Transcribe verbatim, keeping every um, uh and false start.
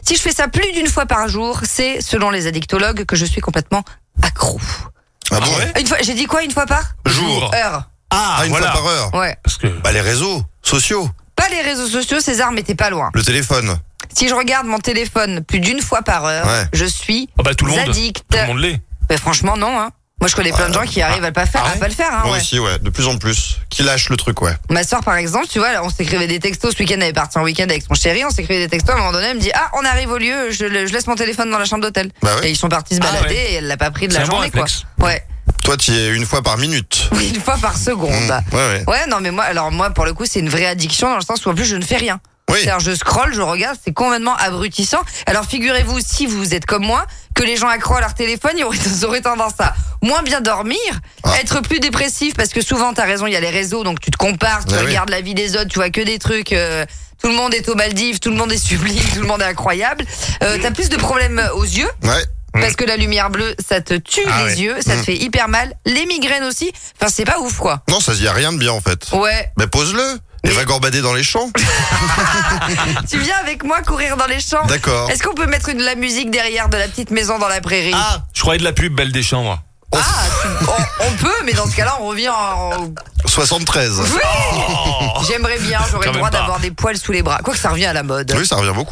Si je fais ça plus d'une fois par jour, c'est, selon les addictologues, que je suis complètement accro. Ah bon ouais Une fois, j'ai dit quoi une fois par Jour. Heure. Ah, Ah, une voilà. fois par heure. Ouais. Parce que... Bah les réseaux sociaux, Pas les réseaux sociaux, César, mais t'es pas loin. le téléphone. Si je regarde mon téléphone plus d'une fois par heure, Ouais. je suis Ah bah tout le monde. addict. Tout le monde l'est. Mais franchement, non. Hein. Moi, je connais plein de gens qui arrivent à pas faire, Ah à ouais pas le faire. Hein, Moi ouais. aussi, ouais, de plus en plus. Qui lâche le truc, ouais. Ma soeur, par exemple, tu vois, on s'écrivait des textos. Ce week-end, elle est partie en week-end avec son chéri. On s'écrivait des textos. À un moment donné, elle me dit ah, on arrive au lieu. Je, le- je laisse mon téléphone dans la chambre d'hôtel. Bah ouais. Et ils sont partis se Ah balader ouais. et elle l'a pas pris de C'est la un bon journée, quoi. réflexe. Ouais. Toi, tu y es une fois par minute. Oui, une fois par seconde. Mmh, ouais, ouais. Ouais, non, mais moi, alors moi, pour le coup, c'est une vraie addiction dans le sens où en plus, je ne fais rien. Oui. C'est-à-dire, je scrolle, je regarde, c'est complètement abrutissant. Alors, figurez-vous, si vous êtes comme moi, que les gens accroient à leur téléphone, ils auraient, ils auraient tendance à moins bien dormir, Ah. être plus dépressif, parce que souvent, t'as raison, il y a les réseaux, donc tu te compares, tu Ah oui. regardes la vie des autres, tu vois que des trucs, euh, tout le monde est aux Maldives, tout le monde est sublime, tout le monde est incroyable. Euh, t'as plus de problèmes aux yeux, Ouais. parce que la lumière bleue, ça te tue Ah les ouais. yeux, ça te Mm. fait hyper mal. Les migraines aussi, enfin, c'est pas ouf, quoi. Non, ça y a rien de bien en fait. Ouais. Mais pose-le. Et va gambader dans les champs. Tu viens avec moi courir dans les champs? D'accord. Est-ce qu'on peut mettre une, de la musique derrière de la petite maison dans la prairie? Ah, je croyais de la pub Belle des Champs, moi. Ah, tu- on, on peut, mais dans ce cas-là, on revient en... soixante-treize. Oui. J'aimerais bien, j'aurais Quand le droit même pas. d'avoir des poils sous les bras. Quoi que ça revient à la mode. Oui, ça revient beaucoup.